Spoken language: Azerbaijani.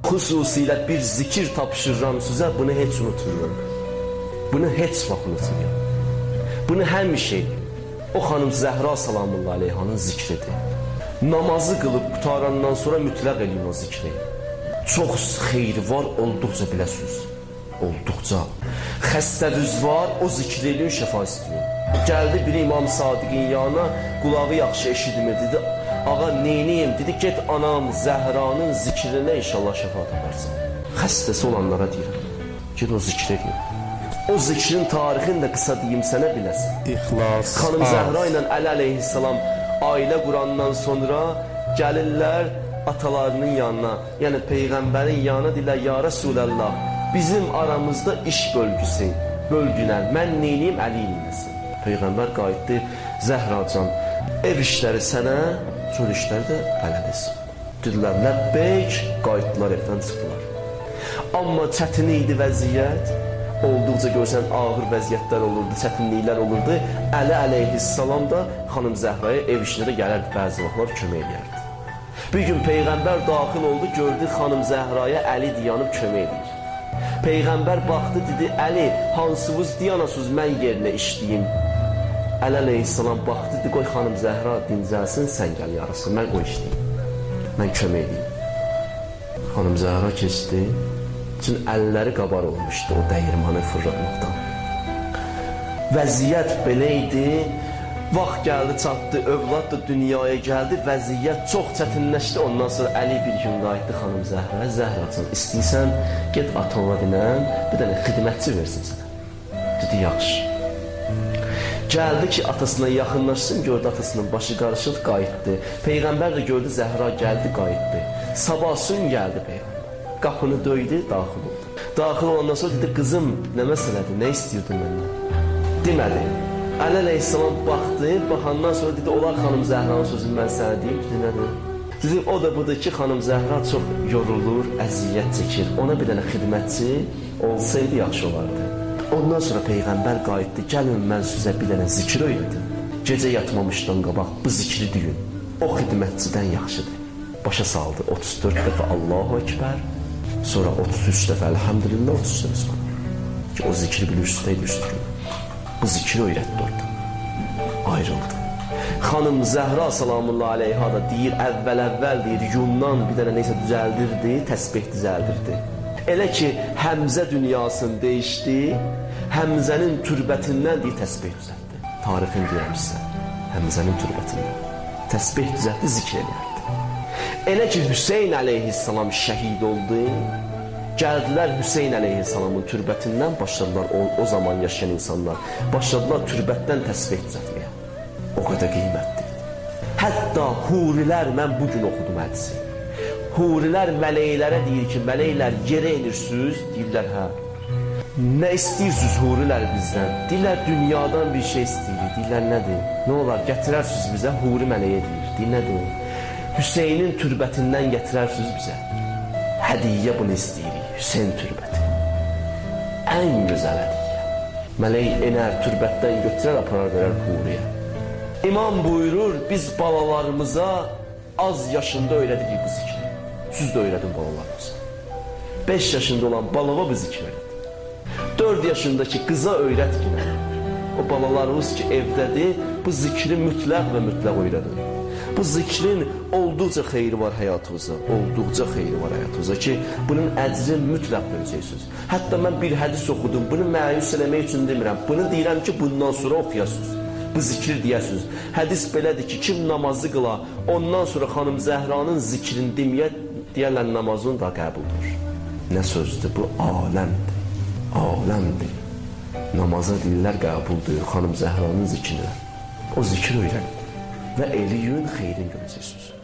Xüsusilə bir zikir tapşırıram sizə, bunu heç unutmuram. Bunu heç vaxt unutmuram. Bunu həmişə o xanım Zəhra salamullah aleyhanın zikridir. Namazı qılıb qutarandan sonra mütləq eləyin o zikri. Çox xeyri var, olduqca biləsiniz. Olduqca. Xəstəvüz var, o zikri eləyin, şəfa istəyin. Gəldi bir İmam Sadiqin yanına, qulağı yaxşı eşitmir, dedi, ağa neyniyim, dedi, get anam Zəhranın zikrinə inşallah şəfa taparsan. Xəstəsi olanlara deyirəm, get o zikri eləyin. O zikrin tarixini də qısa deyim sənə biləsin. İxlas. Xanım Zəhra ilə Əli əleyhissalam ailə qurandan sonra gəlirlər atalarının yanına, yəni Peyğəmbərin yanına deyirlər, ya Rasulallah, bizim aramızda iş bölgünən, mən neyniyim, Əli eləsin. Peyğəmbər qayıtdı, Zəhracan, ev işləri sənə, çöl işləri də Əlisin. Dedilər, ləbbeyk, qayıtdılar, evdən çıxdılar. Amma çətin idi vəziyyət, olduqca görsən ağır vəziyyətlər olurdu, çətinliklər olurdu. Əli əleyhissalam da xanım Zəhraya ev işinə də gələrdi, bəzi vaxtlar kömək edərdi. Bir gün Peyğəmbər daxil oldu, gördü xanım Zəhraya Əli dayanıb kömək edir. Peyğəmbər baxdı, dedi, Əli, hansınız dayanasınız, mən yerinə işləyim. Əli əleyhissalam baxdı, dedi, qoy xanım Zəhra dincəlsin, sən gəl yarısın, mən qoy işləyim, mən kömək edeyim. Xanım Zəhra keçdi. Üçün əlləri qabar olmuşdu o dəyirmanı fırlatmaqdan. Vəziyyət belə idi, vaxt gəldi, çatdı, övlad da dünyaya gəldi, vəziyyət çox çətinləşdi. Ondan sonra Əli bir gün qayıtdı xanım Zəhraya, Zəhracığım, istəyirsən, get atona dinən, bir dənə xidmətçi versin sənə. Dedi, yaxşı. Gəldi ki, atasına yaxınlaşsın, gördü atasının başı qarışıq, qayıtdı. Peyğəmbər də gördü, Zəhra gəldi, qayıtdı. Sabahsın gəldi Peyğəmbər. Qapını döydü, daxil oldu. Daxil olandan sonra dedi, qızım, nə məsələdir, nə istəyirdin məndən? Demədi. Əli əleyhissalam baxdı, baxandan sonra dedi, olar xanım Zəhranın sözünü mən sənə deyim, dedi, nədir? Dedi, o da budur ki, xanım Zəhra çox yorulur, əziyyət çəkir. Ona bir dənə xidmətçi olsaydı yaxşı olardı. Ondan sonra Peyğəmbər qayıtdı, gəlin mən sizə bir dənə zikir öyrədim. Gecə yatmamışdan qabaq bu zikri deyin, o xidmətçidən yaxşıdır. Başa saldı, 34 dəfə Allahu Ekber, sonra 33 dəfə Elhamdülillah, 33 dəfə sonra. Ki, o zikri bilir üstəydi üstüdür. Bu zikri öyrətdi orada. Ayrıldı. Xanım Zəhra salamullah aleyha da deyir, əvvəl deyir, yundan bir dənə neysə düzəldirdi, təsbih düzəldirdi. Elə ki, Həmzə dünyasını dəyişdi, Həmzənin türbətindən deyir, təsbih düzəldi. Tarixini deyirəm sizə, Həmzənin türbətindən. Təsbih düzəldi, zikr edərdi. Elə ki, Hüseyin əleyhissalam şəhid oldu, gəldilər Hüseyin əleyhissalamın türbətindən, başladılar o zaman yaşayan insanlar, başladılar türbətdən təsbih düzəltməyə. O qədər qiymətlidir. Hətta hurilər, mən bugün oxudum hədisi. Hurilər mələklərə deyir ki, mələklər yerə inirsiniz, deyirlər, hə. Nə istəyirsiniz hurilər bizdən? Deyirlər, dünyadan bir şey istəyirik, deyirlər, nədir? Nə olar, gətirərsiniz bizə, huri mələyə deyir, deyir, nədir? Hüseynin türbətindən gətirərsiniz bizə. Hədiyyə bunu istəyirik, Hüseyin türbəti. Ən gözəl hədiyyə. Mələk enər, türbətdən götürər, aparar, verər huriyə. İmam buyurur, biz balalarımıza az yaşında öyrədik bu zikri. Siz də öyrədin balalarımıza. 5 yaşında olan balava bu zikri öyrədin. 4 yaşındakı qıza öyrət ki, o balalarımız ki evdədir, bu zikri mütləq və mütləq öyrədin. Bu zikrin olduqca xeyri var həyatınıza, olduqca xeyri var həyatınıza ki, bunun əcrini mütləq görəcəksiniz. Hətta mən bir hədis oxudum, bunu məyus eləmək üçün demirəm. Bunu deyirəm ki, bundan sonra oxuyasınız, bu zikri deyəsiniz. Hədis belədir ki, kim namazı qıla, ondan sonra xanım Zəhranın zikrini deməyə, deyərlər namazın da qəbuldur. Nə sözdür bu? Aləmdir, aləmdir. Namaza deyirlər qəbuldur, xanım Zəhranın zikrinə. O zikri öyrənin və eləyin, xeyrin görəcəksiniz.